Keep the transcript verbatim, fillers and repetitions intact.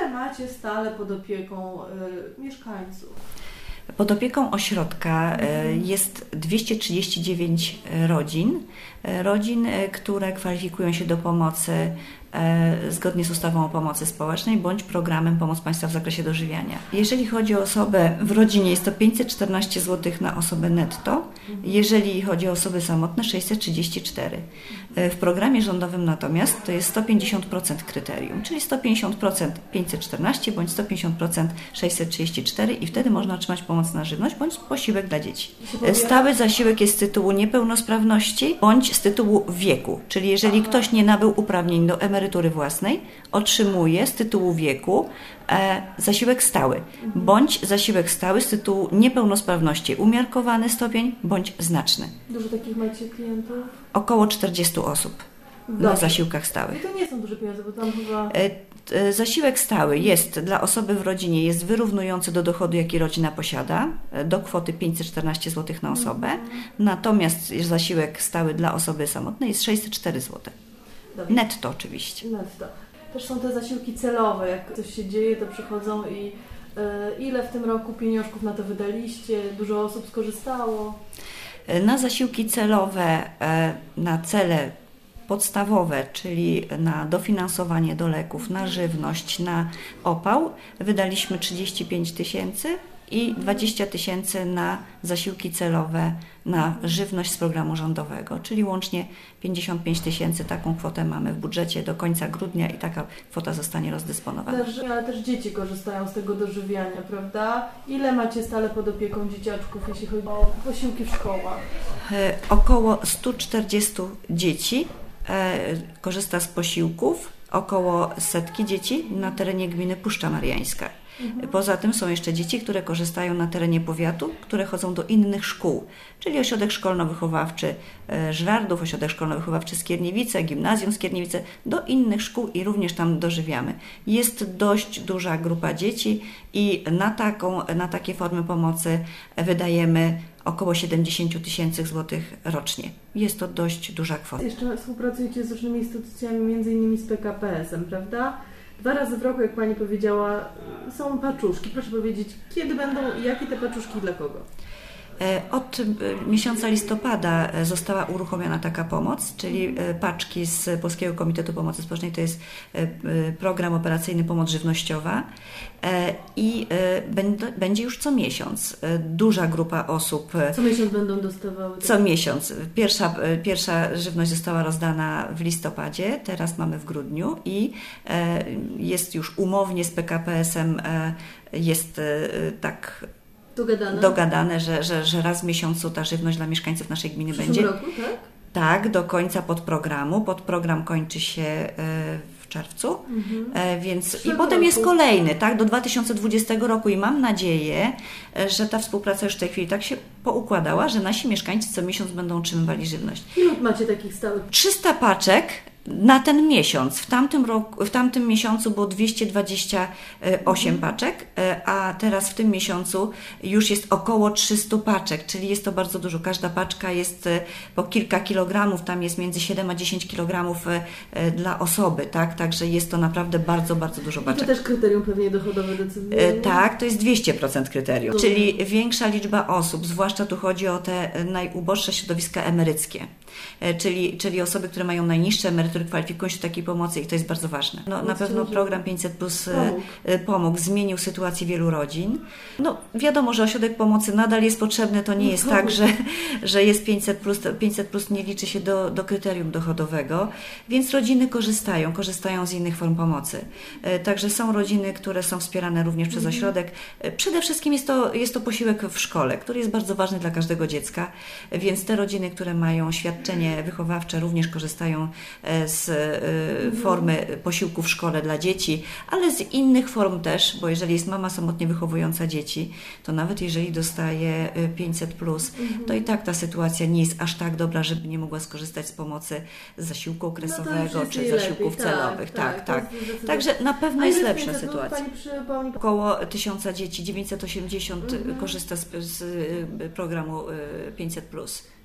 ile macie stale pod opieką y, mieszkańców? Pod opieką ośrodka jest dwieście trzydzieści dziewięć rodzin, rodzin, które kwalifikują się do pomocy zgodnie z ustawą o pomocy społecznej bądź programem Pomoc Państwa w zakresie dożywiania. Jeżeli chodzi o osobę w rodzinie, jest to pięćset czternaście złotych na osobę netto, jeżeli chodzi o osoby samotne sześćset trzydzieści cztery. W programie rządowym natomiast to jest sto pięćdziesiąt procent kryterium, czyli sto pięćdziesiąt procent pięćset czternaście bądź sto pięćdziesiąt procent sześćset trzydzieści cztery i wtedy można otrzymać pomoc na żywność bądź posiłek dla dzieci. Stały zasiłek jest z tytułu niepełnosprawności bądź z tytułu wieku, czyli jeżeli ktoś nie nabył uprawnień do emerytury własnej, otrzymuje z tytułu wieku e, zasiłek stały, bądź zasiłek stały z tytułu niepełnosprawności umiarkowany stopień bądź znaczny. Dużo takich macie klientów? Około czterdzieści osób Dobrze. na zasiłkach stałych. I to nie są duże pieniądze, bo tam chyba... E, e, zasiłek stały jest dla osoby w rodzinie, jest wyrównujący do dochodu, jaki rodzina posiada, do kwoty pięćset czternaście złotych na osobę, mm. natomiast zasiłek stały dla osoby samotnej jest sześćset cztery złote. Dobrze. Netto oczywiście. Netto. Też są te zasiłki celowe, jak coś się dzieje, to przychodzą i y, ile w tym roku pieniążków na to wydaliście, dużo osób skorzystało? Na zasiłki celowe, na cele podstawowe, czyli na dofinansowanie do leków, na żywność, na opał wydaliśmy trzydzieści pięć tysięcy i dwadzieścia tysięcy na zasiłki celowe na żywność z programu rządowego, czyli łącznie pięćdziesiąt pięć tysięcy. Taką kwotę mamy w budżecie do końca grudnia i taka kwota zostanie rozdysponowana. Też, ale też dzieci korzystają z tego dożywiania, prawda? Ile macie stale pod opieką dzieciaczków, jeśli chodzi o posiłki w szkołach? E, około sto czterdzieści dzieci e, korzysta z posiłków, około setki dzieci na terenie gminy Puszcza Mariańska. Poza tym są jeszcze dzieci, które korzystają na terenie powiatu, które chodzą do innych szkół, czyli ośrodek szkolno-wychowawczy Żwardów, ośrodek szkolno-wychowawczy Skierniewice, gimnazjum Skierniewice, do innych szkół i również tam dożywiamy. Jest dość duża grupa dzieci i na, taką, na takie formy pomocy wydajemy około siedemdziesiąt tysięcy złotych rocznie. Jest to dość duża kwota. Jeszcze współpracujecie z różnymi instytucjami, między innymi z P K P S em, prawda? Dwa razy w roku, jak Pani powiedziała, są paczuszki. Proszę powiedzieć, kiedy będą i jakie te paczuszki dla kogo? Od miesiąca listopada została uruchomiona taka pomoc, czyli paczki z Polskiego Komitetu Pomocy Społecznej, to jest program operacyjny Pomoc Żywnościowa i będzie już co miesiąc. Duża grupa osób. Co miesiąc będą dostawały? Co miesiąc. Pierwsza, pierwsza żywność została rozdana w listopadzie, teraz mamy w grudniu i jest już umownie z P K P S em, jest tak Dogadane, dogadane że, że, że raz w miesiącu ta żywność dla mieszkańców naszej gminy w będzie. W roku, tak? Tak, do końca podprogramu. Podprogram kończy się w czerwcu, mhm. więc i potem jest kolejny, tak, do dwa tysiące dwudziestego roku i mam nadzieję, że ta współpraca już w tej chwili tak się poukładała, że nasi mieszkańcy co miesiąc będą otrzymywali żywność. Ile macie takich stałych? trzysta paczek na ten miesiąc. W tamtym roku, w tamtym miesiącu było dwieście dwadzieścia osiem mhm. paczek, a teraz w tym miesiącu już jest około trzysta paczek, czyli jest to bardzo dużo. Każda paczka jest po kilka kilogramów, tam jest między siedem a dziesięć kilogramów dla osoby, tak? Także jest to naprawdę bardzo, bardzo dużo paczek. I to też kryterium pewnie dochodowe decyduje? Tak, to jest dwieście procent kryterium, mhm. czyli większa liczba osób, zwłaszcza tu chodzi o te najuboższe środowiska emeryckie, czyli, czyli osoby, które mają najniższe emerytury, kwalifikują się do takiej pomocy i to jest bardzo ważne. No, na pewno program pięćset plus pomógł. pomógł, zmienił sytuację wielu rodzin. No, wiadomo, że ośrodek pomocy nadal jest potrzebny, to nie no, jest pomógł. tak, że, że jest pięćset plus, pięćset plus nie liczy się do, do kryterium dochodowego, więc rodziny korzystają, korzystają z innych form pomocy. Także są rodziny, które są wspierane również przez ośrodek. Przede wszystkim jest to, jest to posiłek w szkole, który jest bardzo ważny dla każdego dziecka, więc te rodziny, które mają świadczenie wychowawcze, również korzystają z formy posiłku w szkole dla dzieci, ale z innych form też, bo jeżeli jest mama samotnie wychowująca dzieci, to nawet jeżeli dostaje pięćset plus, to i tak ta sytuacja nie jest aż tak dobra, żeby nie mogła skorzystać z pomocy z zasiłku okresowego, no czy zasiłków lepiej. celowych. Tak, tak. tak. Także na pewno jest lepsza sytuacja. Pani... Około tysiąca dzieci, dziewięćset osiemdziesiąt mhm. korzysta z, z programu pięćset plus.